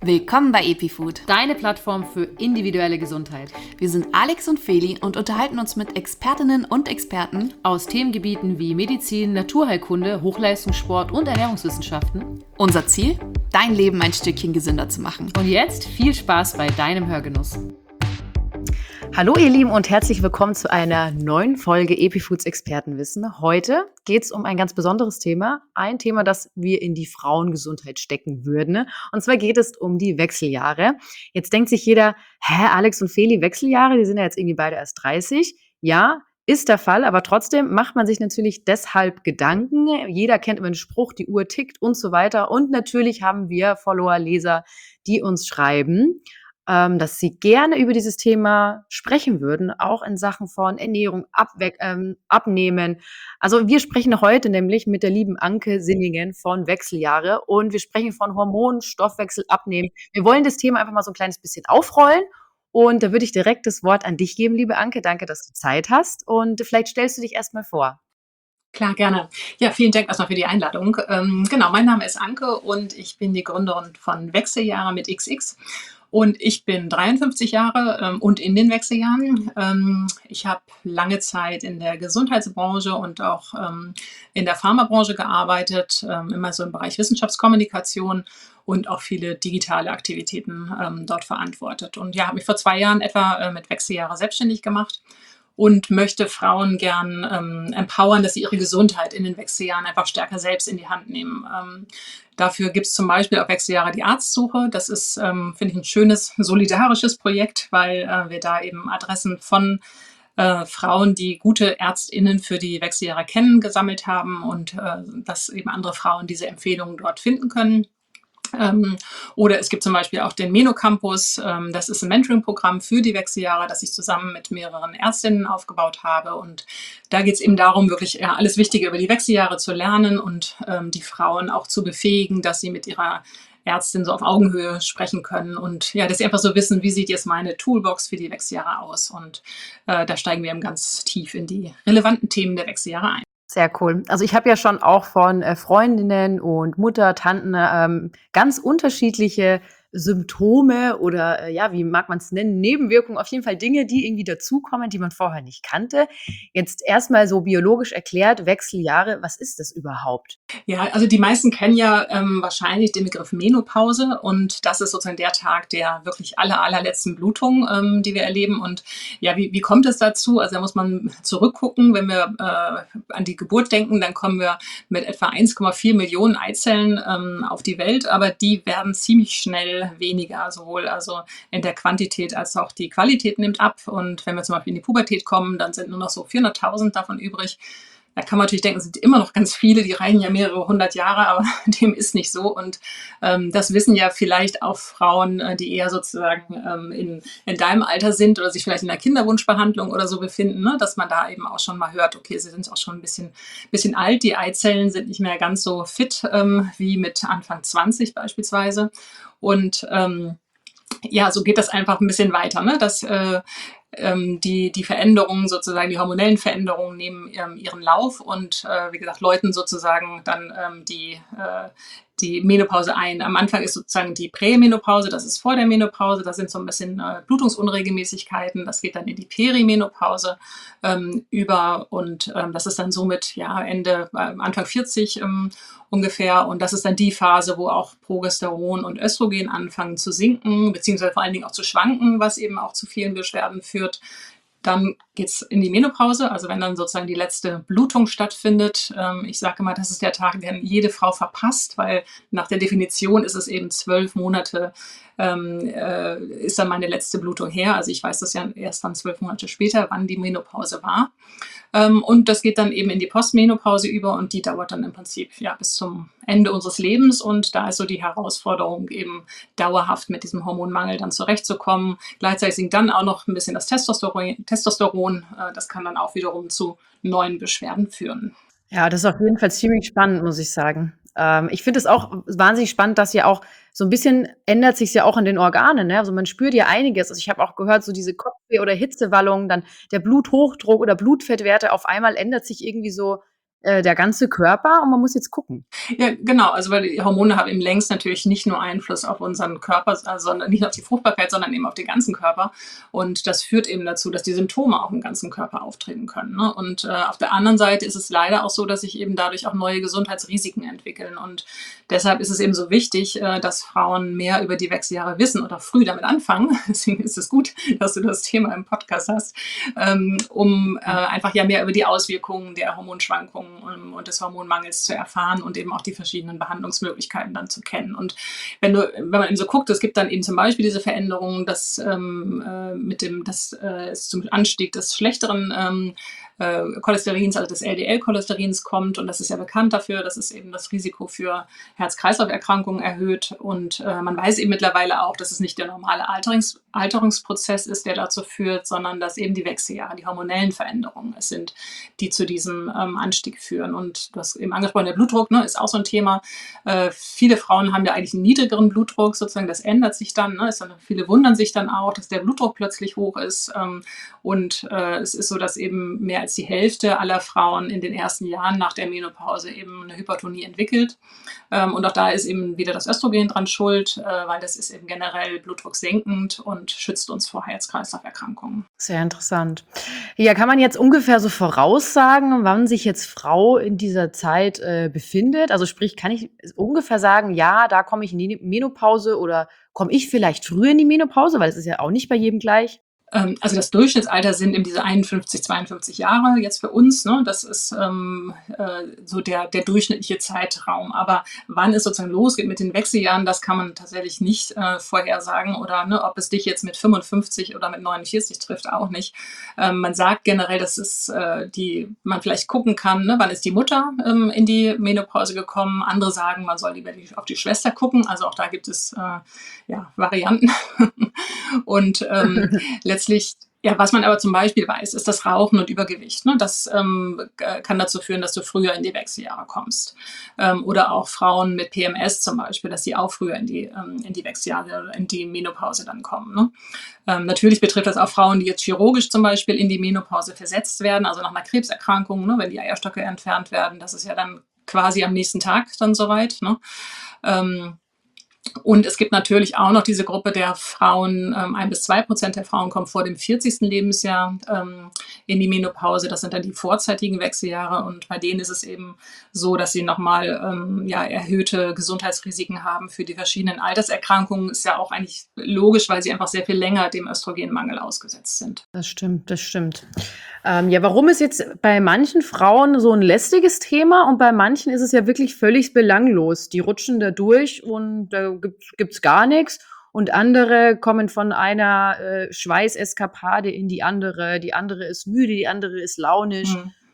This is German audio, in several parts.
Willkommen bei EpiFood, deine Plattform für individuelle Gesundheit. Wir sind Alex und Feli und unterhalten uns mit Expertinnen und Experten aus Themengebieten wie Medizin, Naturheilkunde, Hochleistungssport und Ernährungswissenschaften. Unser Ziel? Dein Leben ein Stückchen gesünder zu machen. Und jetzt viel Spaß bei deinem Hörgenuss. Hallo ihr Lieben und herzlich willkommen zu einer neuen Folge EpiFoods Expertenwissen. Heute geht es um ein ganz besonderes Thema, ein Thema, das wir in die Frauengesundheit stecken würden. Und zwar geht es um die Wechseljahre. Jetzt denkt sich jeder, Alex und Feli, Wechseljahre, die sind ja jetzt irgendwie beide erst 30. Ja, ist der Fall, aber trotzdem macht man sich natürlich deshalb Gedanken. Jeder kennt immer den Spruch, die Uhr tickt und so weiter. Und natürlich haben wir Follower, Leser, die uns schreiben, dass sie gerne über dieses Thema sprechen würden, auch in Sachen von Ernährung, Abnehmen. Also wir sprechen heute nämlich mit der lieben Anke Sinningen von Wechseljahre und wir sprechen von Hormonen, Stoffwechsel, Abnehmen. Wir wollen das Thema einfach mal so ein kleines bisschen aufrollen und da würde ich direkt das Wort an dich geben, liebe Anke. Danke, dass du Zeit hast und vielleicht stellst du dich erstmal vor. Klar, gerne. Ja, vielen Dank erstmal für die Einladung. Genau, mein Name ist Anke und ich bin die Gründerin von Wechseljahre mit XX. Und ich bin 53 Jahre und in den Wechseljahren. Ich habe lange Zeit in der Gesundheitsbranche und auch in der Pharmabranche gearbeitet, immer so im Bereich Wissenschaftskommunikation und auch viele digitale Aktivitäten dort verantwortet. Und ja, habe mich vor 2 Jahren etwa mit Wechseljahre selbstständig gemacht und möchte Frauen gern empowern, dass sie ihre Gesundheit in den Wechseljahren einfach stärker selbst in die Hand nehmen. Dafür gibt es zum Beispiel auf Wechseljahre die Arztsuche. Das ist, finde ich, ein schönes, solidarisches Projekt, weil wir da eben Adressen von Frauen, die gute ÄrztInnen für die Wechseljahre kennen, gesammelt haben und dass eben andere Frauen diese Empfehlungen dort finden können. Oder es gibt zum Beispiel auch den Meno-Campus. Das ist ein Mentoring-Programm für die Wechseljahre, das ich zusammen mit mehreren Ärztinnen aufgebaut habe. Und da geht es eben darum, wirklich alles Wichtige über die Wechseljahre zu lernen und die Frauen auch zu befähigen, dass sie mit ihrer Ärztin so auf Augenhöhe sprechen können und ja, dass sie einfach so wissen, wie sieht jetzt meine Toolbox für die Wechseljahre aus. Und da steigen wir eben ganz tief in die relevanten Themen der Wechseljahre ein. Sehr cool. Also ich habe ja schon auch von Freundinnen und Mutter, Tanten ganz unterschiedliche Symptome oder ja, wie mag man es nennen, Nebenwirkungen, auf jeden Fall Dinge, die irgendwie dazukommen, die man vorher nicht kannte. Jetzt erstmal so biologisch erklärt, Wechseljahre, was ist das überhaupt? Ja, also die meisten kennen ja wahrscheinlich den Begriff Menopause und das ist sozusagen der Tag der wirklich allerletzten Blutung, die wir erleben. Und ja, wie kommt es dazu? Also da muss man zurückgucken, wenn wir an die Geburt denken, dann kommen wir mit etwa 1,4 Millionen Eizellen auf die Welt, aber die werden ziemlich schnell weniger, sowohl also in der Quantität als auch die Qualität nimmt ab. Und wenn wir zum Beispiel in die Pubertät kommen, dann sind nur noch so 400.000 davon übrig. Da kann man natürlich denken, es sind immer noch ganz viele, die reichen ja mehrere 100 Jahre, aber dem ist nicht so. Und das wissen ja vielleicht auch Frauen, die eher sozusagen in deinem Alter sind oder sich vielleicht in der Kinderwunschbehandlung oder so befinden, ne? Dass man da eben auch schon mal hört, okay, sie sind auch schon ein bisschen alt, die Eizellen sind nicht mehr ganz so fit wie mit Anfang 20 beispielsweise. Und ja, so geht das einfach ein bisschen weiter, ne? Dass die Veränderungen sozusagen, die hormonellen Veränderungen nehmen ihren Lauf und wie gesagt, läuten sozusagen dann die Menopause ein. Am Anfang ist sozusagen die Prämenopause, das ist vor der Menopause, da sind so ein bisschen Blutungsunregelmäßigkeiten, das geht dann in die Perimenopause über und das ist dann somit ja Anfang 40 ungefähr und das ist dann die Phase, wo auch Progesteron und Östrogen anfangen zu sinken, beziehungsweise vor allen Dingen auch zu schwanken, was eben auch zu vielen Beschwerden führt. Dann geht es in die Menopause, also wenn dann sozusagen die letzte Blutung stattfindet. Ich sage immer, das ist der Tag, den jede Frau verpasst, weil nach der Definition ist es eben 12 Monate ist dann meine letzte Blutung her. Also ich weiß das ja erst dann 12 Monate später, wann die Menopause war. Und das geht dann eben in die Postmenopause über und die dauert dann im Prinzip ja bis zum Ende unseres Lebens. Und da ist so die Herausforderung, eben dauerhaft mit diesem Hormonmangel dann zurechtzukommen. Gleichzeitig sinkt dann auch noch ein bisschen das Testosteron. Das kann dann auch wiederum zu neuen Beschwerden führen. Ja, das ist auf jeden Fall ziemlich spannend, muss ich sagen. Ich finde es auch wahnsinnig spannend, dass ja auch so ein bisschen ändert sich ja auch an den Organen, ne? Also man spürt ja einiges. Also ich habe auch gehört, so diese Kopfweh oder Hitzewallungen, dann der Bluthochdruck oder Blutfettwerte, auf einmal ändert sich irgendwie so der ganze Körper und man muss jetzt gucken. Ja, genau. Also weil die Hormone haben eben längst natürlich nicht nur Einfluss auf unseren Körper, sondern nicht nur auf die Fruchtbarkeit, sondern eben auf den ganzen Körper. Und das führt eben dazu, dass die Symptome auch im ganzen Körper auftreten können. Ne? Und auf der anderen Seite ist es leider auch so, dass sich eben dadurch auch neue Gesundheitsrisiken entwickeln. Und deshalb ist es eben so wichtig, dass Frauen mehr über die Wechseljahre wissen oder früh damit anfangen. Deswegen ist es gut, dass du das Thema im Podcast hast, um einfach ja mehr über die Auswirkungen der Hormonschwankungen und des Hormonmangels zu erfahren und eben auch die verschiedenen Behandlungsmöglichkeiten dann zu kennen. Und wenn man eben so guckt, es gibt dann eben zum Beispiel diese Veränderungen, dass es zum Anstieg des schlechteren Cholesterins, also des LDL-Cholesterins kommt. Und das ist ja bekannt dafür, dass es eben das Risiko für Herz-Kreislauf-Erkrankungen erhöht. Und man weiß eben mittlerweile auch, dass es nicht der normale Alterungsprozess ist, der dazu führt, sondern dass eben die Wechseljahre, die hormonellen Veränderungen es sind, die zu diesem Anstieg führen. Und du hast eben angesprochen, der Blutdruck, ne, ist auch so ein Thema. Viele Frauen haben ja eigentlich einen niedrigeren Blutdruck, sozusagen, das ändert sich dann. Ne? Viele wundern sich dann auch, dass der Blutdruck plötzlich hoch ist. Es ist so, dass eben mehr als die Hälfte aller Frauen in den ersten Jahren nach der Menopause eben eine Hypertonie entwickelt. Und auch da ist eben wieder das Östrogen dran schuld, weil das ist eben generell blutdrucksenkend und schützt uns vor Herz-Kreislauf-Erkrankungen. Sehr interessant. Ja, kann man jetzt ungefähr so voraussagen, wann sich jetzt Frau in dieser Zeit befindet? Also sprich, kann ich ungefähr sagen, ja, da komme ich in die Menopause oder komme ich vielleicht früher in die Menopause, weil es ist ja auch nicht bei jedem gleich. Also das Durchschnittsalter sind eben diese 51, 52 Jahre jetzt für uns. Ne? Das ist so der durchschnittliche Zeitraum. Aber wann es sozusagen losgeht mit den Wechseljahren, das kann man tatsächlich nicht vorhersagen. Oder ne, ob es dich jetzt mit 55 oder mit 49 trifft, auch nicht. Man sagt generell, dass man vielleicht gucken kann, ne, wann ist die Mutter in die Menopause gekommen. Andere sagen, man soll lieber auf die Schwester gucken. Also auch da gibt es Varianten. Und letztlich, ja, was man aber zum Beispiel weiß, ist das Rauchen und Übergewicht. Ne? Das kann dazu führen, dass du früher in die Wechseljahre kommst. Oder auch Frauen mit PMS zum Beispiel, dass sie auch früher in die Wechseljahre oder in die Menopause dann kommen. Ne? Natürlich betrifft das auch Frauen, die jetzt chirurgisch zum Beispiel in die Menopause versetzt werden, also nach einer Krebserkrankung, ne? Wenn die Eierstöcke entfernt werden. Das ist ja dann quasi am nächsten Tag dann soweit. Ne? Und es gibt natürlich auch noch diese Gruppe der Frauen, 1-2% der Frauen kommen vor dem 40. Lebensjahr in die Menopause. Das sind dann die vorzeitigen Wechseljahre. Und bei denen ist es eben so, dass sie nochmal erhöhte Gesundheitsrisiken haben für die verschiedenen Alterserkrankungen. Ist ja auch eigentlich logisch, weil sie einfach sehr viel länger dem Östrogenmangel ausgesetzt sind. Das stimmt. Warum ist jetzt bei manchen Frauen so ein lästiges Thema und bei manchen ist es ja wirklich völlig belanglos? Die rutschen da durch und da gibt's gar nichts und andere kommen von einer Schweißeskapade in die andere ist müde, die andere ist launisch.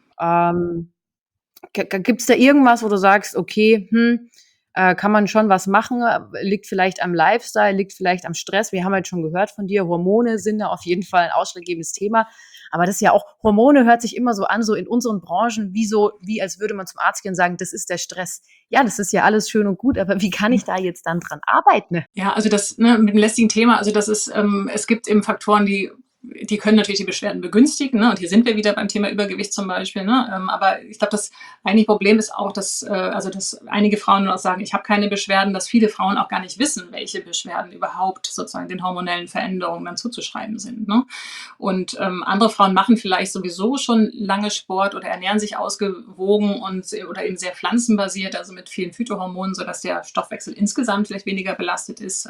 Gibt's da irgendwas, wo du sagst, okay, kann man schon was machen, liegt vielleicht am Lifestyle, liegt vielleicht am Stress. Wir haben halt schon gehört von dir, Hormone sind da auf jeden Fall ein ausschlaggebendes Thema. Aber das ist ja auch, Hormone hört sich immer so an, so in unseren Branchen, wie als würde man zum Arzt gehen und sagen, das ist der Stress. Ja, das ist ja alles schön und gut, aber wie kann ich da jetzt dann dran arbeiten? Ja, also das mit dem lästigen Thema, also das ist, es gibt eben Faktoren, die können natürlich die Beschwerden begünstigen, ne? Und hier sind wir wieder beim Thema Übergewicht zum Beispiel. Ne? Aber ich glaube, das eigentliche Problem ist auch, dass einige Frauen auch sagen, ich habe keine Beschwerden, dass viele Frauen auch gar nicht wissen, welche Beschwerden überhaupt sozusagen den hormonellen Veränderungen dann zuzuschreiben sind. Ne? Und andere Frauen machen vielleicht sowieso schon lange Sport oder ernähren sich ausgewogen oder eben sehr pflanzenbasiert, also mit vielen Phytohormonen, sodass der Stoffwechsel insgesamt vielleicht weniger belastet ist.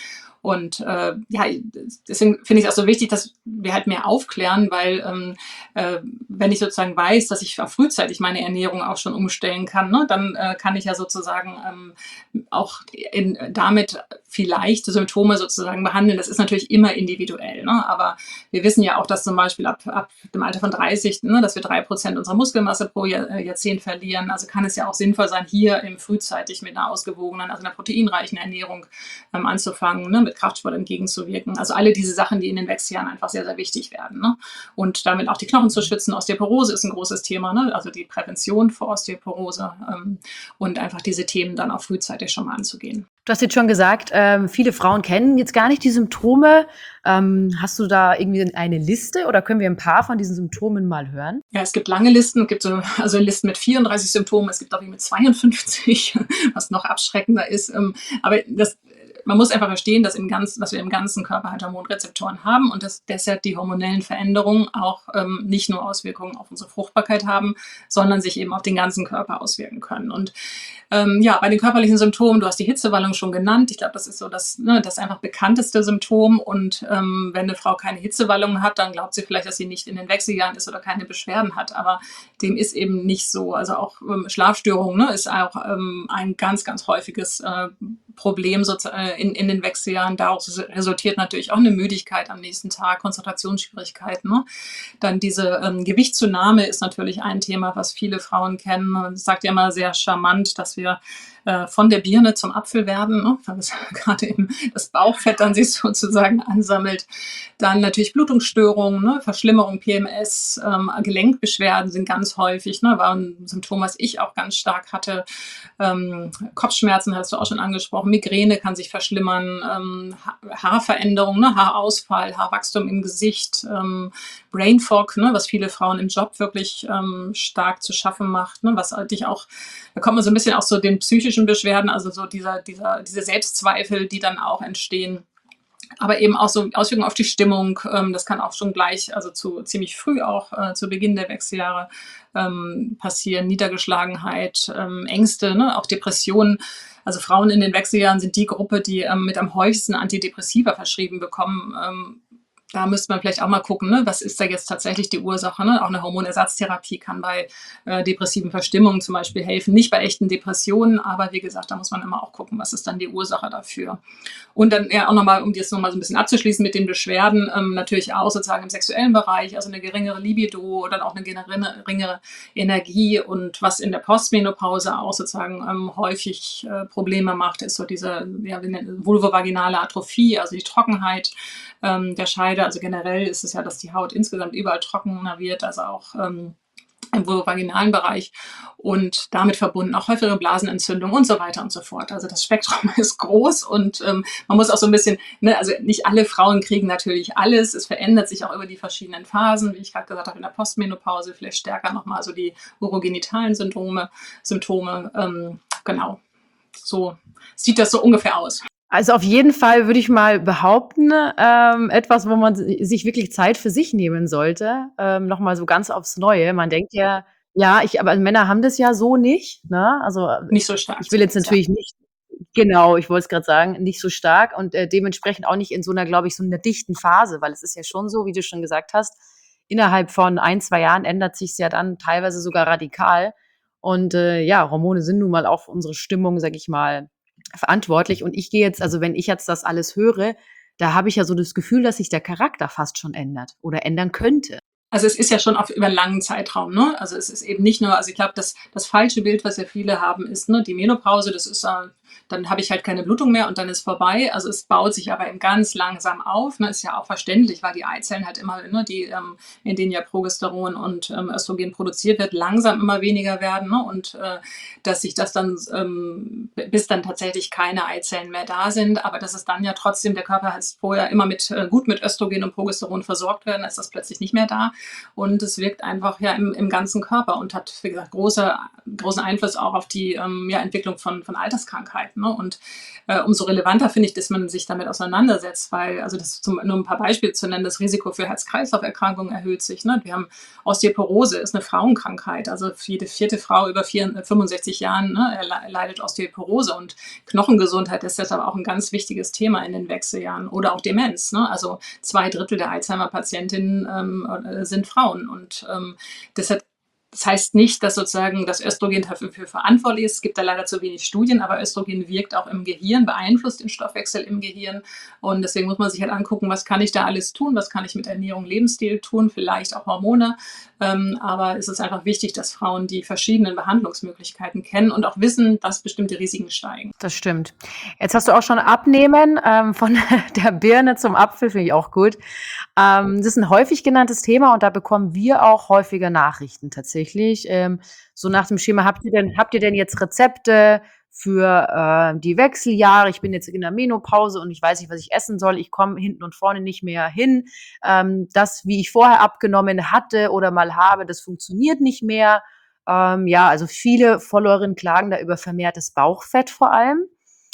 Deswegen finde ich es auch so wichtig, dass wir halt mehr aufklären, weil wenn ich sozusagen weiß, dass ich frühzeitig meine Ernährung auch schon umstellen kann, ne, dann kann ich ja sozusagen auch damit vielleicht Symptome sozusagen behandeln. Das ist natürlich immer individuell, ne? Aber wir wissen ja auch, dass zum Beispiel ab dem Alter von 30, ne, dass wir 3% unserer Muskelmasse pro Jahrzehnt verlieren. Also kann es ja auch sinnvoll sein, hier frühzeitig mit einer ausgewogenen, also einer proteinreichen Ernährung anzufangen, ne, mit Kraftsport entgegenzuwirken. Also alle diese Sachen, die in den Wechseljahren einfach sehr, sehr wichtig werden. Ne? Und damit auch die Knochen zu schützen. Osteoporose ist ein großes Thema, ne? Also die Prävention vor Osteoporose und einfach diese Themen dann auch frühzeitig schon mal anzugehen. Du hast jetzt schon gesagt, viele Frauen kennen jetzt gar nicht die Symptome. Hast du da irgendwie eine Liste oder können wir ein paar von diesen Symptomen mal hören? Ja, es gibt lange Listen, es gibt so also Listen mit 34 Symptomen, es gibt auch die mit 52, was noch abschreckender ist. Aber man muss einfach verstehen, dass wir im ganzen Körper halt Hormonrezeptoren haben und dass deshalb die hormonellen Veränderungen auch nicht nur Auswirkungen auf unsere Fruchtbarkeit haben, sondern sich eben auf den ganzen Körper auswirken können. Und bei den körperlichen Symptomen, du hast die Hitzewallung schon genannt. Ich glaube, das ist so das einfach bekannteste Symptom. Und wenn eine Frau keine Hitzewallung hat, dann glaubt sie vielleicht, dass sie nicht in den Wechseljahren ist oder keine Beschwerden hat. Aber dem ist eben nicht so. Also auch Schlafstörungen ist auch ein ganz, ganz häufiges Problem in den Wechseljahren. Daraus resultiert natürlich auch eine Müdigkeit am nächsten Tag, Konzentrationsschwierigkeiten. Ne? Dann diese Gewichtszunahme ist natürlich ein Thema, was viele Frauen kennen. Man sagt ja immer sehr charmant, dass wir von der Birne zum Apfel werden, ne? Weil es gerade eben das Bauchfett dann sich sozusagen ansammelt. Dann natürlich Blutungsstörungen, ne? Verschlimmerung, PMS, Gelenkbeschwerden sind ganz häufig, ne? War ein Symptom, was ich auch ganz stark hatte. Kopfschmerzen hast du auch schon angesprochen, Migräne kann sich verschlimmern, Haarveränderungen, ne? Haarausfall, Haarwachstum im Gesicht, Brain Fog, ne? Was viele Frauen im Job wirklich stark zu schaffen macht, ne? Was eigentlich auch, da kommt man so ein bisschen auch zu den psychischen Beschwerden, also so diese Selbstzweifel, die dann auch entstehen. Aber eben auch so Auswirkungen auf die Stimmung. Das kann auch schon gleich, also ziemlich früh auch zu Beginn der Wechseljahre passieren. Niedergeschlagenheit, Ängste, ne? Auch Depressionen. Also Frauen in den Wechseljahren sind die Gruppe, die mit am häufigsten Antidepressiva verschrieben bekommen. Da müsste man vielleicht auch mal gucken, ne? Was ist da jetzt tatsächlich die Ursache? Ne? Auch eine Hormonersatztherapie kann bei depressiven Verstimmungen zum Beispiel helfen. Nicht bei echten Depressionen, aber wie gesagt, da muss man immer auch gucken, was ist dann die Ursache dafür. Und dann auch nochmal, um jetzt nochmal so ein bisschen abzuschließen mit den Beschwerden, natürlich auch sozusagen im sexuellen Bereich, also eine geringere Libido oder auch eine geringere Energie. Und was in der Postmenopause auch sozusagen häufig Probleme macht, ist so diese vulvovaginale Atrophie, also die Trockenheit der Scheide. Also generell ist es ja, dass die Haut insgesamt überall trockener wird, also auch im vulvovaginalen Bereich und damit verbunden auch häufigere Blasenentzündungen und so weiter und so fort. Also das Spektrum ist groß und man muss auch so ein bisschen, ne, also nicht alle Frauen kriegen natürlich alles. Es verändert sich auch über die verschiedenen Phasen, wie ich gerade gesagt habe, in der Postmenopause vielleicht stärker nochmal so die urogenitalen Symptome. Genau, so sieht das so ungefähr aus. Also auf jeden Fall würde ich mal behaupten, etwas, wo man sich wirklich Zeit für sich nehmen sollte, nochmal so ganz aufs Neue. Man denkt ja, aber Männer haben das ja so nicht, ne? Also Nicht so stark. ich will jetzt natürlich nicht, genau, ich wollte es gerade sagen, nicht so stark und dementsprechend auch nicht in so einer, glaube ich, so einer dichten Phase, weil es ist ja schon so, wie du schon gesagt hast, innerhalb von 1-2 Jahren ändert sich es ja dann teilweise sogar radikal. Und Hormone sind nun mal auch für unsere Stimmung, sag ich mal, verantwortlich. Und ich gehe jetzt, also wenn ich jetzt das alles höre, da habe ich ja so das Gefühl, dass sich der Charakter fast schon ändert oder ändern könnte. Also es ist ja schon über einen langen Zeitraum, ne? Also es ist eben nicht nur, also ich glaube, das falsche Bild, was ja viele haben, ist, ne, die Menopause, das ist dann habe ich halt keine Blutung mehr und dann ist vorbei. Also es baut sich aber eben ganz langsam auf. Ne? Ist ja auch verständlich, weil die Eizellen halt immer, ne, in denen ja Progesteron und Östrogen produziert wird, langsam immer weniger werden. Ne? Und dass sich das dann, bis dann tatsächlich keine Eizellen mehr da sind, aber dass es dann ja trotzdem, der Körper hat vorher immer gut mit Östrogen und Progesteron versorgt werden, ist das plötzlich nicht mehr da. Und es wirkt einfach ja im ganzen Körper und hat, wie gesagt, großen Einfluss auch auf die Entwicklung von Alterskrankheiten. Ne? Und umso relevanter finde ich, dass man sich damit auseinandersetzt, weil, also nur ein paar Beispiele zu nennen, das Risiko für Herz-Kreislauf-Erkrankungen erhöht sich. Ne? Wir haben Osteoporose, ist eine Frauenkrankheit, also jede 4. Frau über 65 Jahren leidet Osteoporose und Knochengesundheit ist deshalb auch ein ganz wichtiges Thema in den Wechseljahren oder auch Demenz. Ne? Also 2/3 der Alzheimer-Patientinnen sind Frauen und deshalb. Das heißt nicht, dass sozusagen das Östrogen dafür verantwortlich ist. Es gibt da leider zu wenig Studien, aber Östrogen wirkt auch im Gehirn, beeinflusst den Stoffwechsel im Gehirn. Und deswegen muss man sich halt angucken, was kann ich da alles tun, was kann ich mit Ernährung, Lebensstil tun, vielleicht auch Hormone. Aber es ist einfach wichtig, dass Frauen die verschiedenen Behandlungsmöglichkeiten kennen und auch wissen, dass bestimmte Risiken steigen. Das stimmt. Jetzt hast du auch schon Abnehmen von der Birne zum Apfel, finde ich auch gut. Das ist ein häufig genanntes Thema und da bekommen wir auch häufiger Nachrichten tatsächlich. So nach dem Schema, habt ihr denn jetzt Rezepte für die Wechseljahre? Ich bin jetzt in der Menopause und ich weiß nicht, was ich essen soll. Ich komme hinten und vorne nicht mehr hin. Das, wie ich vorher abgenommen hatte oder mal habe, das funktioniert nicht mehr. Ja, also viele Followerinnen klagen da über vermehrtes Bauchfett vor allem.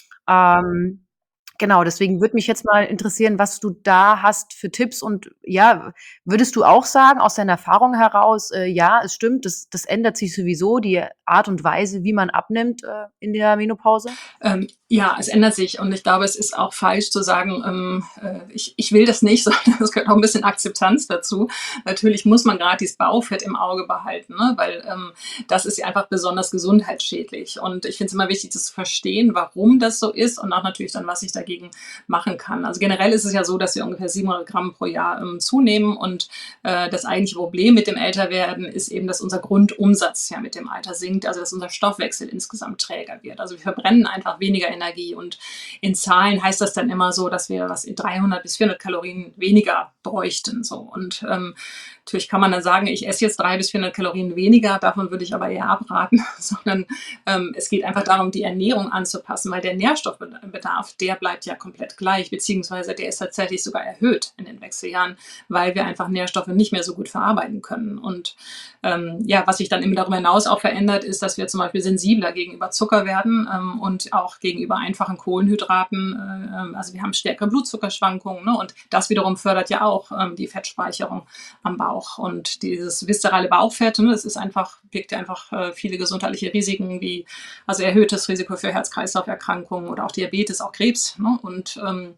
Ähm, genau, deswegen würde mich jetzt mal interessieren, was du da hast für Tipps und ja, würdest du auch sagen, aus deiner Erfahrung heraus, ja, es stimmt, das ändert sich sowieso, die Art und Weise, wie man abnimmt in der Menopause? Ja, es ändert sich und ich glaube, es ist auch falsch zu sagen, ich will das nicht, sondern es gehört auch ein bisschen Akzeptanz dazu. Natürlich muss man gerade dieses Bauchfett im Auge behalten, ne? Weil das ist ja einfach besonders gesundheitsschädlich. Und ich finde es immer wichtig, das zu verstehen, warum das so ist und auch natürlich dann, was ich dagegen machen kann. Also generell ist es ja so, dass wir ungefähr 700 Gramm pro Jahr zunehmen und das eigentliche Problem mit dem Älterwerden ist eben, dass unser Grundumsatz ja mit dem Alter sinkt, also dass unser Stoffwechsel insgesamt träger wird. Also wir verbrennen einfach weniger Energie und in Zahlen heißt das dann immer so, dass wir 300 bis 400 Kalorien weniger bräuchten. So. Und natürlich kann man dann sagen, ich esse jetzt 300 bis 400 Kalorien weniger, davon würde ich aber eher abraten, sondern es geht einfach darum, die Ernährung anzupassen, weil der Nährstoffbedarf, der bleibt ja komplett gleich, beziehungsweise der ist tatsächlich sogar erhöht in den Wechseljahren, weil wir einfach Nährstoffe nicht mehr so gut verarbeiten können. Und ja, was sich dann eben darüber hinaus auch verändert, ist, dass wir zum Beispiel sensibler gegenüber Zucker werden und auch gegenüber einfachen Kohlenhydraten. Also wir haben stärkere Blutzuckerschwankungen, ne? Und das wiederum fördert ja auch die Fettspeicherung am Bauch. Und dieses viszerale Bauchfett, ne, das ist einfach, birgt ja einfach viele gesundheitliche Risiken, wie also erhöhtes Risiko für Herz-Kreislauf-Erkrankungen oder auch Diabetes, auch Krebs. Ne? Und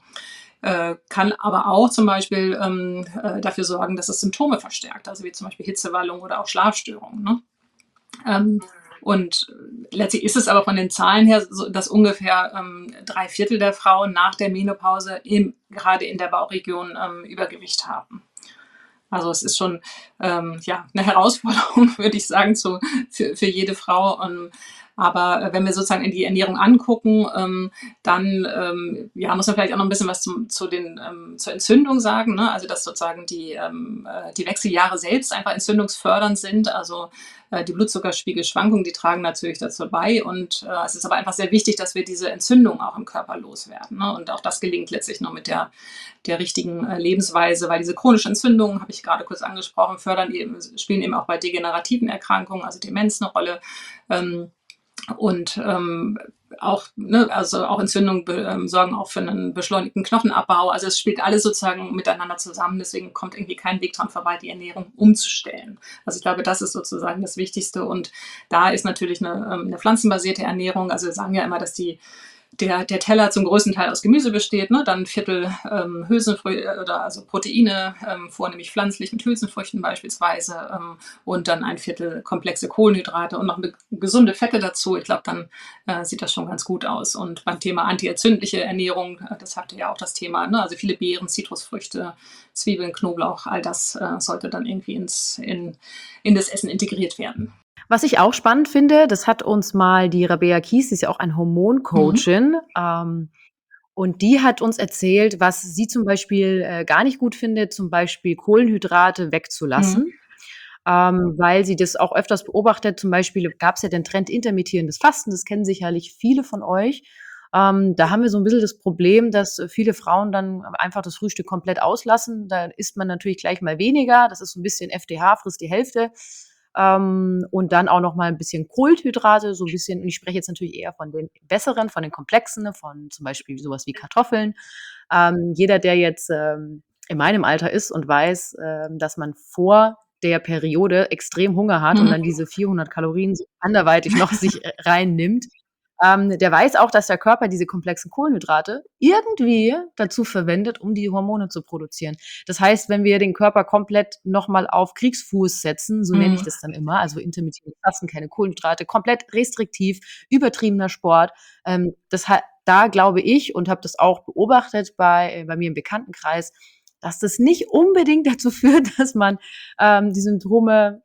kann aber auch zum Beispiel dafür sorgen, dass es Symptome verstärkt, also wie zum Beispiel Hitzewallung oder auch Schlafstörungen. Ne? Und letztlich ist es aber von den Zahlen her so, dass ungefähr 3/4 der Frauen nach der Menopause gerade in der Bauchregion Übergewicht haben. Also es ist schon ja, eine Herausforderung, würde ich sagen, für jede Frau. Aber wenn wir sozusagen in die Ernährung angucken, dann ja, muss man vielleicht auch noch ein bisschen was zur Entzündung sagen. Ne? Also dass sozusagen die Wechseljahre selbst einfach entzündungsfördernd sind. Also die Blutzuckerspiegelschwankungen, die tragen natürlich dazu bei. Und es ist aber einfach sehr wichtig, dass wir diese Entzündung auch im Körper loswerden. Ne? Und auch das gelingt letztlich nur mit der richtigen Lebensweise, weil diese chronischen Entzündungen, habe ich gerade kurz angesprochen, spielen eben auch bei degenerativen Erkrankungen, also Demenz, eine Rolle. Und auch, ne, also auch Entzündungen sorgen auch für einen beschleunigten Knochenabbau. Also es spielt alles sozusagen miteinander zusammen. Deswegen kommt irgendwie kein Weg dran vorbei, die Ernährung umzustellen. Also ich glaube, das ist sozusagen das Wichtigste. Und da ist natürlich eine pflanzenbasierte Ernährung. Also wir sagen ja immer, dass der Teller zum größten Teil aus Gemüse besteht, ne? Dann ein Viertel Hülsenfrüchte oder also Proteine, vornehmlich pflanzlich mit Hülsenfrüchten beispielsweise, und dann ein Viertel komplexe Kohlenhydrate und noch gesunde Fette dazu. Ich glaube, dann sieht das schon ganz gut aus. Und beim Thema antientzündliche Ernährung, das hatte ja auch das Thema, ne? Also viele Beeren, Zitrusfrüchte, Zwiebeln, Knoblauch, all das sollte dann irgendwie in das Essen integriert werden. Was ich auch spannend finde, das hat uns mal die Rabea Kies, die ist ja auch ein Hormoncoachin, und die hat uns erzählt, was sie zum Beispiel gar nicht gut findet, zum Beispiel Kohlenhydrate wegzulassen, weil sie das auch öfters beobachtet. Zum Beispiel gab es ja den Trend intermittierendes Fasten, das kennen sicherlich viele von euch. Da haben wir so ein bisschen das Problem, dass viele Frauen dann einfach das Frühstück komplett auslassen. Da isst man natürlich gleich mal weniger. Das ist so ein bisschen FDH, frisst die Hälfte. Und dann auch noch mal ein bisschen Kohlenhydrate, so ein bisschen, und ich spreche jetzt natürlich eher von den besseren, von den komplexen, von zum Beispiel sowas wie Kartoffeln. Jeder, der jetzt in meinem Alter ist und weiß, dass man vor der Periode extrem Hunger hat und dann diese 400 Kalorien so anderweitig noch sich reinnimmt, der weiß auch, dass der Körper diese komplexen Kohlenhydrate irgendwie dazu verwendet, um die Hormone zu produzieren. Das heißt, wenn wir den Körper komplett nochmal auf Kriegsfuß setzen, so nenne ich das dann immer, also intermittierendes Fasten, keine Kohlenhydrate, komplett restriktiv, übertriebener Sport, da glaube ich und habe das auch beobachtet bei mir im Bekanntenkreis, dass das nicht unbedingt dazu führt, dass man die Symptome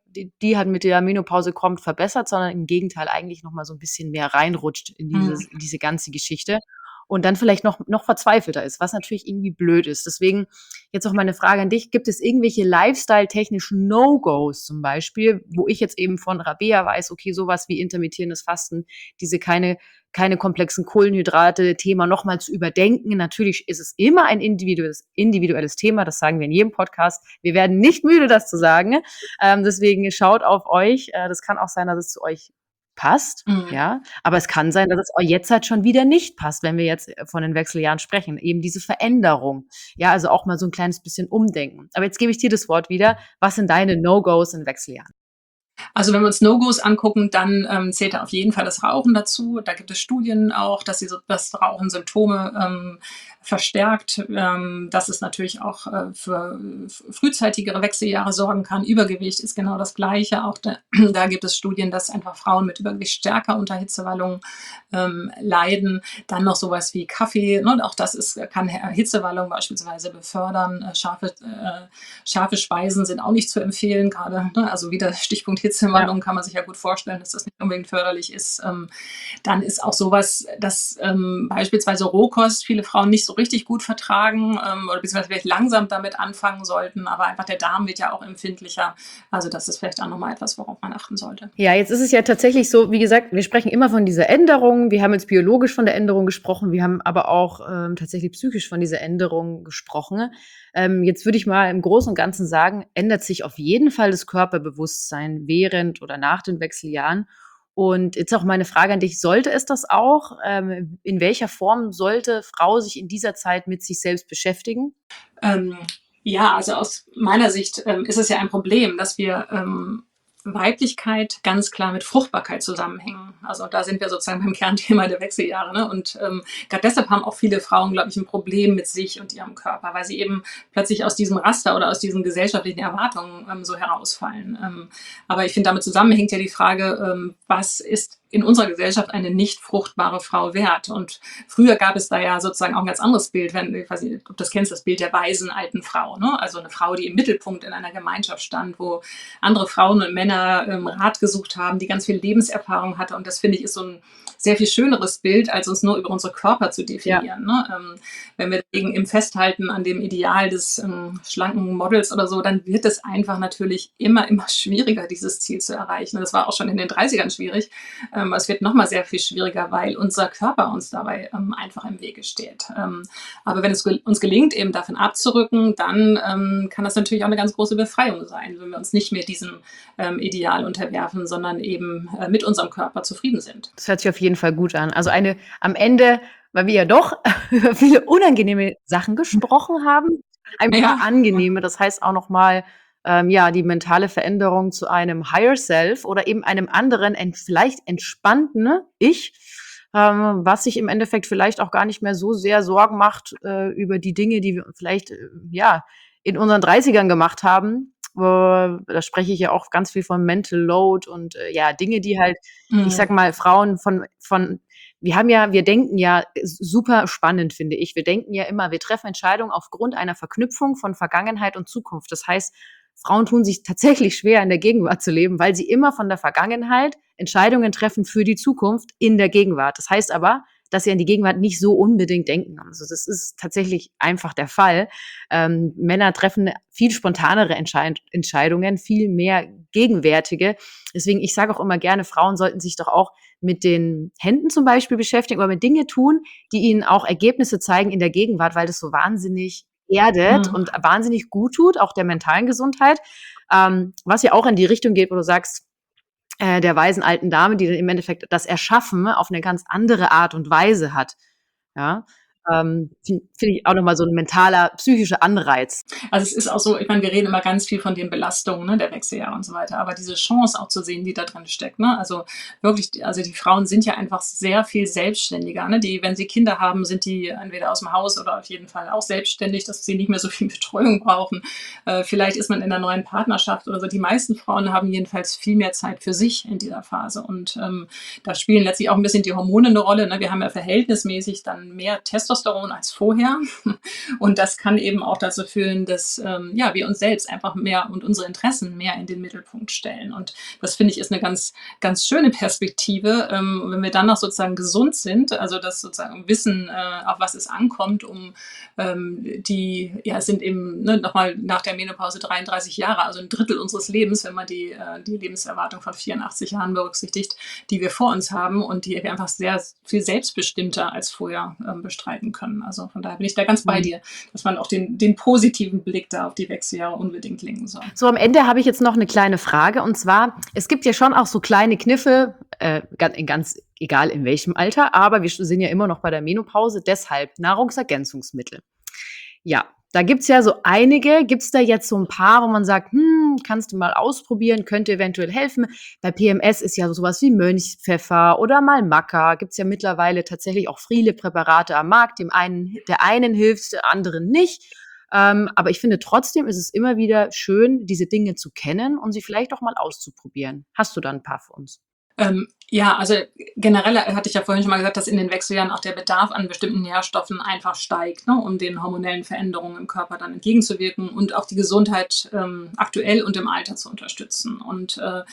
die halt mit der Menopause kommt, verbessert, sondern im Gegenteil eigentlich nochmal so ein bisschen mehr reinrutscht in diese ganze Geschichte und dann vielleicht noch verzweifelter ist, was natürlich irgendwie blöd ist. Deswegen jetzt auch meine Frage an dich, gibt es irgendwelche Lifestyle-technischen No-Gos zum Beispiel, wo ich jetzt eben von Rabea weiß, okay, sowas wie intermittierendes Fasten, diese keine komplexen Kohlenhydrate, Thema nochmal zu überdenken. Natürlich ist es immer ein individuelles Thema, das sagen wir in jedem Podcast. Wir werden nicht müde, das zu sagen. Deswegen schaut auf euch. Das kann auch sein, dass es zu euch passt, ja, aber es kann sein, dass es euch jetzt halt schon wieder nicht passt, wenn wir jetzt von den Wechseljahren sprechen. Eben diese Veränderung, ja, also auch mal so ein kleines bisschen umdenken. Aber jetzt gebe ich dir das Wort wieder. Was sind deine No-Gos in Wechseljahren? Also wenn wir uns No-Gos angucken, dann zählt da auf jeden Fall das Rauchen dazu. Da gibt es Studien auch, dass das Rauchen Symptome verstärkt, dass es natürlich auch für frühzeitigere Wechseljahre sorgen kann. Übergewicht ist genau das Gleiche. Auch da gibt es Studien, dass einfach Frauen mit Übergewicht stärker unter Hitzewallungen leiden. Dann noch sowas wie Kaffee, ne? Auch das kann Hitzewallungen beispielsweise befördern. Scharfe Speisen sind auch nicht zu empfehlen, gerade, ne? Also wieder Stichpunkt Hitzewallung, kann man sich ja gut vorstellen, dass das nicht unbedingt förderlich ist. Dann ist auch sowas, dass beispielsweise Rohkost viele Frauen nicht so richtig gut vertragen oder beziehungsweise vielleicht langsam damit anfangen sollten, aber einfach der Darm wird ja auch empfindlicher. Also das ist vielleicht auch nochmal etwas, worauf man achten sollte. Ja, jetzt ist es ja tatsächlich so, wie gesagt, wir sprechen immer von dieser Änderung. Wir haben jetzt biologisch von der Änderung gesprochen, wir haben aber auch tatsächlich psychisch von dieser Änderung gesprochen. Jetzt würde ich mal im Großen und Ganzen sagen, ändert sich auf jeden Fall das Körperbewusstsein während oder nach den Wechseljahren. Und jetzt auch meine Frage an dich, sollte es das auch? In welcher Form sollte Frau sich in dieser Zeit mit sich selbst beschäftigen? Ja, also aus meiner Sicht ist es ja ein Problem, dass wir Weiblichkeit ganz klar mit Fruchtbarkeit zusammenhängen. Also da sind wir sozusagen beim Kernthema der Wechseljahre. Ne? Und gerade deshalb haben auch viele Frauen, glaube ich, ein Problem mit sich und ihrem Körper, weil sie eben plötzlich aus diesem Raster oder aus diesen gesellschaftlichen Erwartungen so herausfallen. Aber ich finde, damit zusammenhängt ja die Frage, was ist in unserer Gesellschaft eine nicht fruchtbare Frau wert? Und früher gab es da ja sozusagen auch ein ganz anderes Bild, ich weiß nicht, ob du das kennst, das Bild der weisen alten Frau. Ne? Also eine Frau, die im Mittelpunkt in einer Gemeinschaft stand, wo andere Frauen und Männer Rat gesucht haben, die ganz viel Lebenserfahrung hatte. Und das, finde ich, ist so ein sehr viel schöneres Bild, als uns nur über unsere Körper zu definieren. Ja. Ne? Wenn wir dagegen im Festhalten an dem Ideal des schlanken Models oder so, dann wird es einfach natürlich immer schwieriger, dieses Ziel zu erreichen. Das war auch schon in den 30ern schwierig. Es wird nochmal sehr viel schwieriger, weil unser Körper uns dabei einfach im Wege steht. Aber wenn es uns gelingt, eben davon abzurücken, dann kann das natürlich auch eine ganz große Befreiung sein, wenn wir uns nicht mehr diesem Ideal unterwerfen, sondern eben mit unserem Körper zufrieden sind. Das hört sich auf jeden Fall gut an. Also am Ende, weil wir ja doch über viele unangenehme Sachen gesprochen haben, ein paar angenehme, das heißt auch nochmal, die mentale Veränderung zu einem Higher Self oder eben einem anderen, vielleicht entspannten Ich, was sich im Endeffekt vielleicht auch gar nicht mehr so sehr Sorgen macht über die Dinge, die wir vielleicht in unseren 30ern gemacht haben. Da spreche ich ja auch ganz viel von Mental Load und Dinge, die halt, ich sag mal, Frauen wir denken ja super spannend, finde ich. Wir denken ja immer, wir treffen Entscheidungen aufgrund einer Verknüpfung von Vergangenheit und Zukunft. Das heißt, Frauen tun sich tatsächlich schwer, in der Gegenwart zu leben, weil sie immer von der Vergangenheit Entscheidungen treffen für die Zukunft in der Gegenwart. Das heißt aber, dass sie an die Gegenwart nicht so unbedingt denken. Also das ist tatsächlich einfach der Fall. Männer treffen viel spontanere Entscheidungen, viel mehr gegenwärtige. Deswegen, ich sage auch immer gerne, Frauen sollten sich doch auch mit den Händen zum Beispiel beschäftigen oder mit Dinge tun, die ihnen auch Ergebnisse zeigen in der Gegenwart, weil das so wahnsinnig erdet und wahnsinnig gut tut, auch der mentalen Gesundheit. Was ja auch in die Richtung geht, wo du sagst, der weisen alten Dame, die dann im Endeffekt das Erschaffen auf eine ganz andere Art und Weise hat. Ja, finde ich auch nochmal so ein mentaler, psychischer Anreiz. Also es ist auch so, ich meine, wir reden immer ganz viel von den Belastungen, ne, der Wechseljahre und so weiter, aber diese Chance auch zu sehen, die da drin steckt, ne? Also wirklich, also die Frauen sind ja einfach sehr viel selbstständiger, ne? Wenn sie Kinder haben, sind die entweder aus dem Haus oder auf jeden Fall auch selbstständig, dass sie nicht mehr so viel Betreuung brauchen. Vielleicht ist man in einer neuen Partnerschaft oder so. Die meisten Frauen haben jedenfalls viel mehr Zeit für sich in dieser Phase und da spielen letztlich auch ein bisschen die Hormone eine Rolle, ne? Wir haben ja verhältnismäßig dann mehr Testosteron Testosteron als vorher. Und das kann eben auch dazu führen, dass wir uns selbst einfach mehr und unsere Interessen mehr in den Mittelpunkt stellen. Und das finde ich ist eine ganz, ganz schöne Perspektive, wenn wir dann noch sozusagen gesund sind, also das sozusagen wissen, auf was es ankommt, es sind eben nochmal nach der Menopause 33 Jahre, also ein Drittel unseres Lebens, wenn man die Lebenserwartung von 84 Jahren berücksichtigt, die wir vor uns haben und die wir einfach sehr viel selbstbestimmter als vorher bestreiten können. Also von daher bin ich da ganz bei dir, dass man auch den positiven Blick da auf die Wechseljahre unbedingt lenken soll. So, am Ende habe ich jetzt noch eine kleine Frage. Und zwar, es gibt ja schon auch so kleine Kniffe, ganz egal in welchem Alter, aber wir sind ja immer noch bei der Menopause, deshalb Nahrungsergänzungsmittel. Ja, da gibt's ja so einige. Gibt's da jetzt so ein paar, wo man sagt, kannst du mal ausprobieren, könnte eventuell helfen? Bei PMS ist ja sowas wie Mönchspfeffer oder mal Maca. Gibt's ja mittlerweile tatsächlich auch viele Präparate am Markt. Der einen hilft, der anderen nicht. Aber ich finde trotzdem ist es immer wieder schön, diese Dinge zu kennen und sie vielleicht auch mal auszuprobieren. Hast du da ein paar für uns? Also generell hatte ich ja vorhin schon mal gesagt, dass in den Wechseljahren auch der Bedarf an bestimmten Nährstoffen einfach steigt, ne, um den hormonellen Veränderungen im Körper dann entgegenzuwirken und auch die Gesundheit aktuell und im Alter zu unterstützen. Und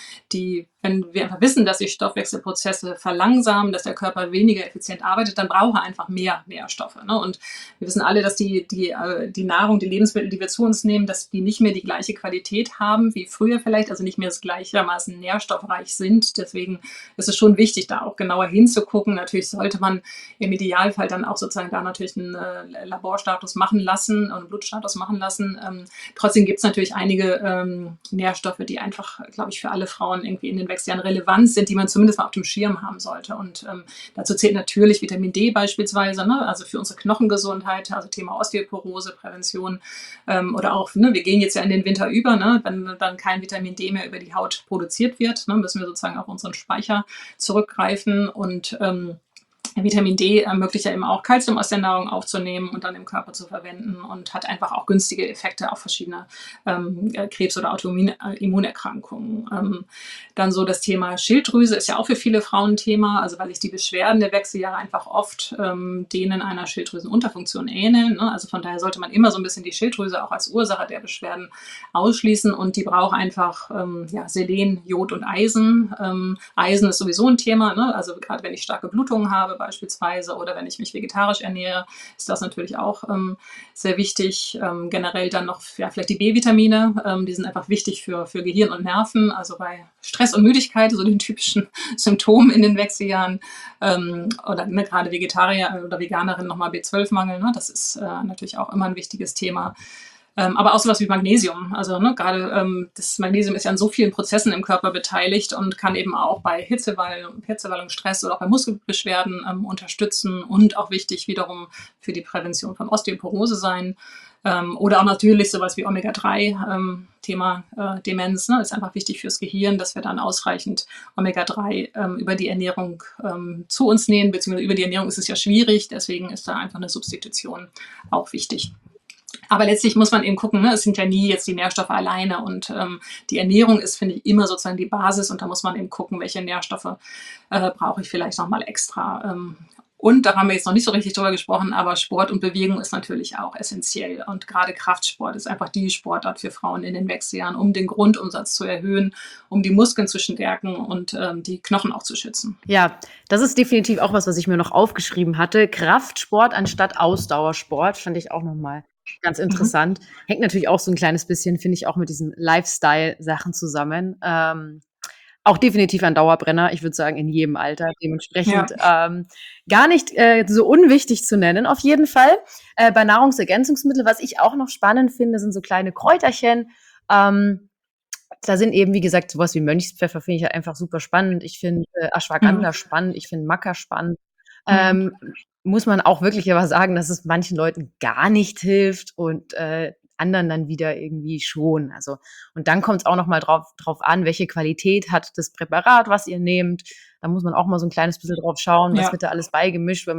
wenn wir einfach wissen, dass sich Stoffwechselprozesse verlangsamen, dass der Körper weniger effizient arbeitet, dann braucht er einfach mehr Nährstoffe. Ne? Und wir wissen alle, dass die Nahrung, die Lebensmittel, die wir zu uns nehmen, dass die nicht mehr die gleiche Qualität haben wie früher vielleicht, also nicht mehr gleichermaßen nährstoffreich sind. Deswegen ist es schon wichtig, da auch genauer hinzugucken. Natürlich sollte man im Idealfall dann auch sozusagen da natürlich einen Laborstatus machen lassen, einen Blutstatus machen lassen. Trotzdem gibt es natürlich einige Nährstoffe, die einfach, glaube ich, für alle Frauen irgendwie in den Wechseljahren relevant sind, die man zumindest mal auf dem Schirm haben sollte. Und dazu zählt natürlich Vitamin D beispielsweise, ne? Also für unsere Knochengesundheit, also Thema Osteoporose, Prävention oder auch, wir gehen jetzt ja in den Winter über, ne? Wenn dann kein Vitamin D mehr über die Haut produziert wird, ne, müssen wir sozusagen auf unseren Speicher zurückgreifen und Vitamin D ermöglicht ja eben auch Kalzium aus der Nahrung aufzunehmen und dann im Körper zu verwenden und hat einfach auch günstige Effekte auf verschiedene Krebs- oder Autoimmunerkrankungen. Dann so das Thema Schilddrüse ist ja auch für viele Frauen ein Thema, also weil sich die Beschwerden der Wechseljahre einfach oft denen einer Schilddrüsenunterfunktion ähneln. Ne? Also von daher sollte man immer so ein bisschen die Schilddrüse auch als Ursache der Beschwerden ausschließen und die braucht einfach Selen, Jod und Eisen. Eisen ist sowieso ein Thema, ne? Also gerade wenn ich starke Blutungen habe beispielsweise oder wenn ich mich vegetarisch ernähre, ist das natürlich auch sehr wichtig. Generell dann noch vielleicht die B-Vitamine, die sind einfach wichtig für Gehirn und Nerven, also bei Stress und Müdigkeit, so den typischen Symptomen in den Wechseljahren oder gerade Vegetarier oder Veganerin nochmal B12-Mangel, ne? Das ist natürlich auch immer ein wichtiges Thema. Aber auch sowas wie Magnesium. Also gerade das Magnesium ist ja an so vielen Prozessen im Körper beteiligt und kann eben auch bei Hitzewallung, Stress oder auch bei Muskelbeschwerden unterstützen und auch wichtig wiederum für die Prävention von Osteoporose sein. Oder auch natürlich sowas wie Omega-3, Thema Demenz, ne, ist einfach wichtig fürs Gehirn, dass wir dann ausreichend Omega-3 über die Ernährung zu uns nehmen, beziehungsweise über die Ernährung ist es ja schwierig, deswegen ist da einfach eine Substitution auch wichtig. Aber letztlich muss man eben gucken, ne? Es sind ja nie jetzt die Nährstoffe alleine und die Ernährung ist, finde ich, immer sozusagen die Basis und da muss man eben gucken, welche Nährstoffe brauche ich vielleicht nochmal extra. Und da haben wir jetzt noch nicht so richtig drüber gesprochen, aber Sport und Bewegung ist natürlich auch essentiell und gerade Kraftsport ist einfach die Sportart für Frauen in den Wechseljahren, um den Grundumsatz zu erhöhen, um die Muskeln zu stärken und die Knochen auch zu schützen. Ja, das ist definitiv auch was ich mir noch aufgeschrieben hatte. Kraftsport anstatt Ausdauersport fand ich auch nochmal ganz interessant. Hängt natürlich auch so ein kleines bisschen, finde ich, auch mit diesen Lifestyle-Sachen zusammen. Auch definitiv ein Dauerbrenner, ich würde sagen, in jedem Alter. Dementsprechend gar nicht so unwichtig zu nennen. Auf jeden Fall bei Nahrungsergänzungsmitteln, was ich auch noch spannend finde, sind so kleine Kräuterchen. Da sind eben, wie gesagt, sowas wie Mönchspfeffer finde ich halt einfach super spannend. Ich finde Ashwagandha spannend, ich finde Maca spannend. Muss man auch wirklich aber sagen, dass es manchen Leuten gar nicht hilft und anderen dann wieder irgendwie schon. Also, und dann kommt es auch noch mal drauf an, welche Qualität hat das Präparat, was ihr nehmt. Da muss man auch mal so ein kleines bisschen drauf schauen, was wird da alles beigemischt, wenn man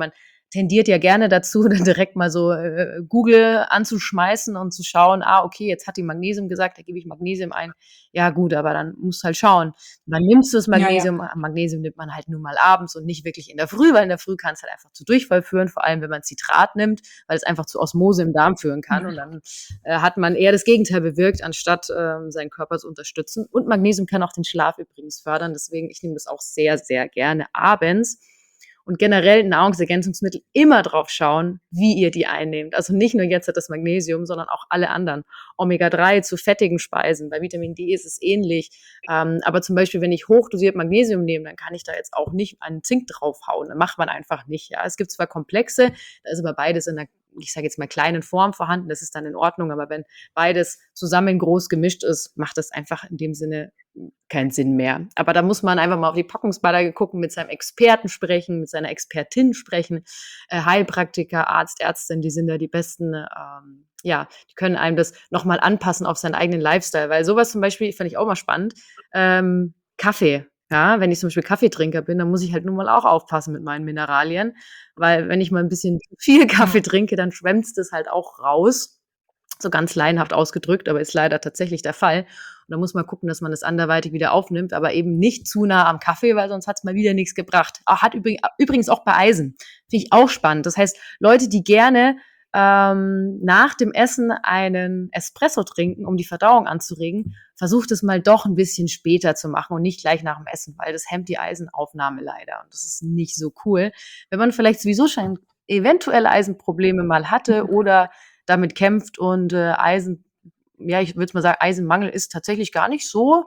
tendiert ja gerne dazu, dann direkt mal so Google anzuschmeißen und zu schauen, okay, jetzt hat die Magnesium gesagt, da gebe ich Magnesium ein. Ja gut, aber dann musst du halt schauen. Dann nimmst du das Magnesium. Ja. Magnesium nimmt man halt nur mal abends und nicht wirklich in der Früh, weil in der Früh kann es halt einfach zu Durchfall führen, vor allem wenn man Citrat nimmt, weil es einfach zu Osmose im Darm führen kann. Und dann hat man eher das Gegenteil bewirkt, anstatt seinen Körper zu unterstützen. Und Magnesium kann auch den Schlaf übrigens fördern. Deswegen, ich nehme das auch sehr, sehr gerne abends. Und generell Nahrungsergänzungsmittel immer drauf schauen, wie ihr die einnehmt. Also nicht nur jetzt das Magnesium, sondern auch alle anderen. Omega-3 zu fettigen Speisen. Bei Vitamin D ist es ähnlich. Aber zum Beispiel, wenn ich hochdosiert Magnesium nehme, dann kann ich da jetzt auch nicht einen Zink draufhauen. Das macht man einfach nicht. Ja, es gibt zwar Komplexe, da ist aber beides in einer, ich sage jetzt mal, kleinen Form vorhanden. Das ist dann in Ordnung. Aber wenn beides zusammen groß gemischt ist, macht das einfach in dem Sinne keinen Sinn mehr. Aber da muss man einfach mal auf die Packungsbeilage gucken, mit seinem Experten sprechen, mit seiner Expertin sprechen, Heilpraktiker, Arzt, Ärztin, die sind da die besten, die können einem das nochmal anpassen auf seinen eigenen Lifestyle, weil sowas zum Beispiel, fand ich auch mal spannend, Kaffee. Ja, wenn ich zum Beispiel Kaffeetrinker bin, dann muss ich halt nun mal auch aufpassen mit meinen Mineralien, weil wenn ich mal ein bisschen viel Kaffee trinke, dann schwemmt das halt auch raus. So ganz laienhaft ausgedrückt, aber ist leider tatsächlich der Fall. Und da muss man gucken, dass man das anderweitig wieder aufnimmt, aber eben nicht zu nah am Kaffee, weil sonst hat es mal wieder nichts gebracht. Hat übrigens auch bei Eisen. Finde ich auch spannend. Das heißt, Leute, die gerne nach dem Essen einen Espresso trinken, um die Verdauung anzuregen, versucht es mal doch ein bisschen später zu machen und nicht gleich nach dem Essen, weil das hemmt die Eisenaufnahme leider. Und das ist nicht so cool. Wenn man vielleicht sowieso schon eventuell Eisenprobleme mal hatte oder damit kämpft und Eisen, ja, ich würde mal sagen, Eisenmangel ist tatsächlich gar nicht so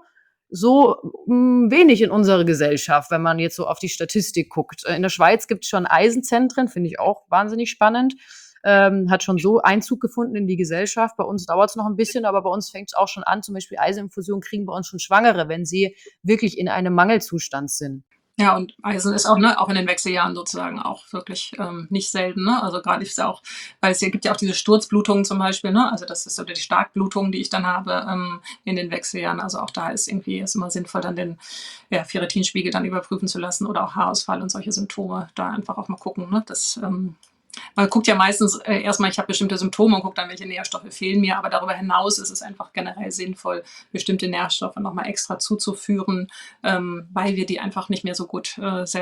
wenig in unserer Gesellschaft, wenn man jetzt so auf die Statistik guckt. In der Schweiz gibt es schon Eisenzentren, finde ich auch wahnsinnig spannend. Hat schon so Einzug gefunden in die Gesellschaft. Bei uns dauert es noch ein bisschen, aber bei uns fängt es auch schon an. Zum Beispiel Eiseninfusion kriegen bei uns schon Schwangere, wenn sie wirklich in einem Mangelzustand sind. Ja, und Eisen ist auch, auch in den Wechseljahren sozusagen auch wirklich nicht selten. Ne? Also gerade ist ja auch, weil es gibt ja auch diese Sturzblutungen zum Beispiel, ne? Also das ist so die Starkblutung, die ich dann habe in den Wechseljahren. Also auch da ist immer sinnvoll, dann den Ferritinspiegel dann überprüfen zu lassen oder auch Haarausfall und solche Symptome. Da einfach auch mal gucken, ne? Man guckt ja meistens erstmal, ich habe bestimmte Symptome und guckt dann, welche Nährstoffe fehlen mir. Aber darüber hinaus ist es einfach generell sinnvoll, bestimmte Nährstoffe nochmal extra zuzuführen, weil wir die einfach nicht mehr so gut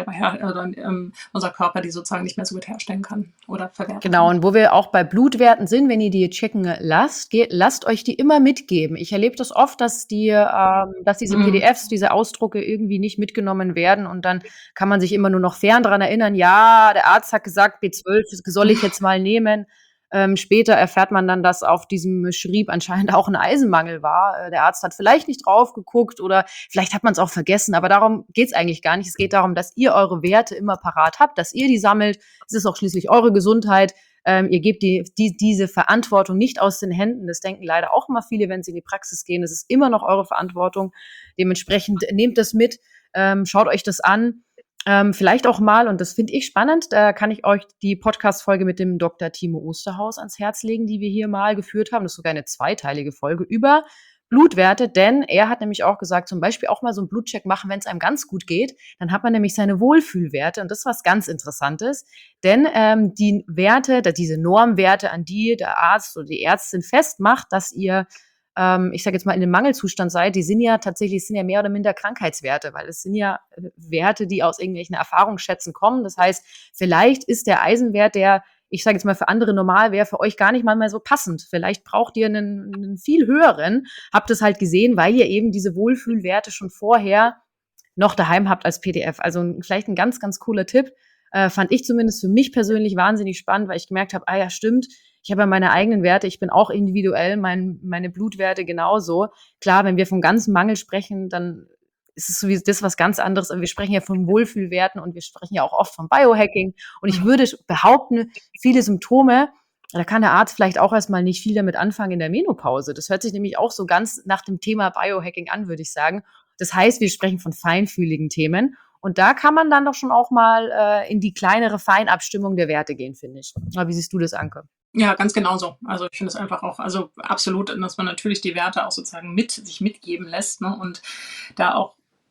unser Körper die sozusagen nicht mehr so gut herstellen kann oder verwerten. Genau, und wo wir auch bei Blutwerten sind, wenn ihr die checken lasst euch die immer mitgeben. Ich erlebe das oft, dass diese PDFs, diese Ausdrucke irgendwie nicht mitgenommen werden und dann kann man sich immer nur noch fern daran erinnern, ja, der Arzt hat gesagt, B12 soll ich jetzt mal nehmen. Später erfährt man dann, dass auf diesem Schrieb anscheinend auch ein Eisenmangel war. Der Arzt hat vielleicht nicht drauf geguckt oder vielleicht hat man es auch vergessen, aber darum geht es eigentlich gar nicht. Es geht darum, dass ihr eure Werte immer parat habt, dass ihr die sammelt. Es ist auch schließlich eure Gesundheit. Ihr gebt diese Verantwortung nicht aus den Händen. Das denken leider auch immer viele, wenn sie in die Praxis gehen. Es ist immer noch eure Verantwortung. Dementsprechend nehmt das mit, schaut euch das an. Vielleicht auch mal, und das finde ich spannend, da kann ich euch die Podcast-Folge mit dem Dr. Timo Osterhaus ans Herz legen, die wir hier mal geführt haben. Das ist sogar eine zweiteilige Folge über Blutwerte, denn er hat nämlich auch gesagt, zum Beispiel auch mal so einen Blutcheck machen, wenn es einem ganz gut geht. Dann hat man nämlich seine Wohlfühlwerte und das ist was ganz Interessantes, denn die Werte, diese Normwerte, an die der Arzt oder die Ärztin festmacht, dass ihr ich sage jetzt mal, in einem Mangelzustand seid, die sind ja mehr oder minder Krankheitswerte, weil es sind ja Werte, die aus irgendwelchen Erfahrungsschätzen kommen. Das heißt, vielleicht ist der Eisenwert, der, ich sage jetzt mal, für andere normal wäre, für euch gar nicht mal mehr so passend. Vielleicht braucht ihr einen viel höheren, habt es halt gesehen, weil ihr eben diese Wohlfühlwerte schon vorher noch daheim habt als PDF. Also vielleicht ein ganz, ganz cooler Tipp. Fand ich zumindest für mich persönlich wahnsinnig spannend, weil ich gemerkt habe, ja, stimmt, ich habe ja meine eigenen Werte, ich bin auch individuell, meine Blutwerte genauso. Klar, wenn wir von ganzem Mangel sprechen, dann ist es sowieso das was ganz anderes. Aber wir sprechen ja von Wohlfühlwerten und wir sprechen ja auch oft von Biohacking. Und ich würde behaupten, viele Symptome, da kann der Arzt vielleicht auch erstmal nicht viel damit anfangen in der Menopause. Das hört sich nämlich auch so ganz nach dem Thema Biohacking an, würde ich sagen. Das heißt, wir sprechen von feinfühligen Themen. Und da kann man dann doch schon auch mal in die kleinere Feinabstimmung der Werte gehen, finde ich. Aber wie siehst du das, Anke? Ja, ganz genauso. Also ich finde es einfach auch, also absolut, dass man natürlich die Werte auch sozusagen sich mitgeben lässt, ne? Und da auch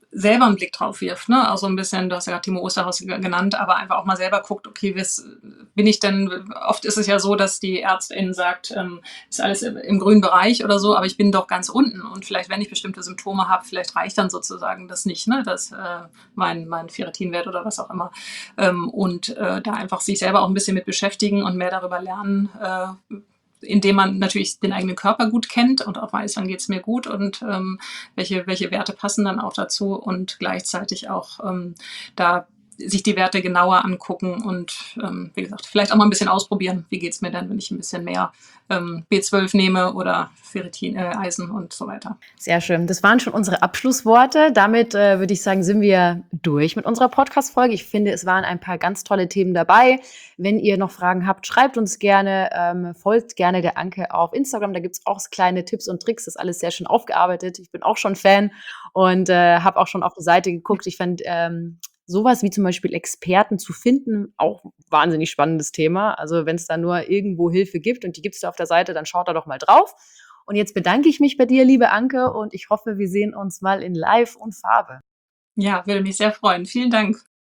selber einen Blick drauf wirft, ne? Auch so ein bisschen, du hast ja gerade Timo Osterhaus genannt, aber einfach auch mal selber guckt, okay, bin ich denn, oft ist es ja so, dass die Ärztin sagt, ist alles im grünen Bereich oder so, aber ich bin doch ganz unten und vielleicht, wenn ich bestimmte Symptome habe, vielleicht reicht dann sozusagen das nicht, ne? Das, mein Ferritinwert oder was auch immer. Und da einfach sich selber auch ein bisschen mit beschäftigen und mehr darüber lernen, indem man natürlich den eigenen Körper gut kennt und auch weiß, wann geht es mir gut und welche Werte passen dann auch dazu und gleichzeitig auch da sich die Werte genauer angucken und wie gesagt, vielleicht auch mal ein bisschen ausprobieren, wie geht es mir dann, wenn ich ein bisschen mehr B12 nehme oder Ferritin, Eisen und so weiter. Sehr schön. Das waren schon unsere Abschlussworte. Damit würde ich sagen, sind wir durch mit unserer Podcast-Folge. Ich finde, es waren ein paar ganz tolle Themen dabei. Wenn ihr noch Fragen habt, schreibt uns gerne, folgt gerne der Anke auf Instagram. Da gibt es auch kleine Tipps und Tricks. Das ist alles sehr schön aufgearbeitet. Ich bin auch schon Fan und habe auch schon auf die Seite geguckt. Ich fand sowas wie zum Beispiel Experten zu finden, auch wahnsinnig spannendes Thema. Also wenn es da nur irgendwo Hilfe gibt und die gibt es da auf der Seite, dann schaut da doch mal drauf. Und jetzt bedanke ich mich bei dir, liebe Anke, und ich hoffe, wir sehen uns mal in Live und Farbe. Ja, würde mich sehr freuen. Vielen Dank.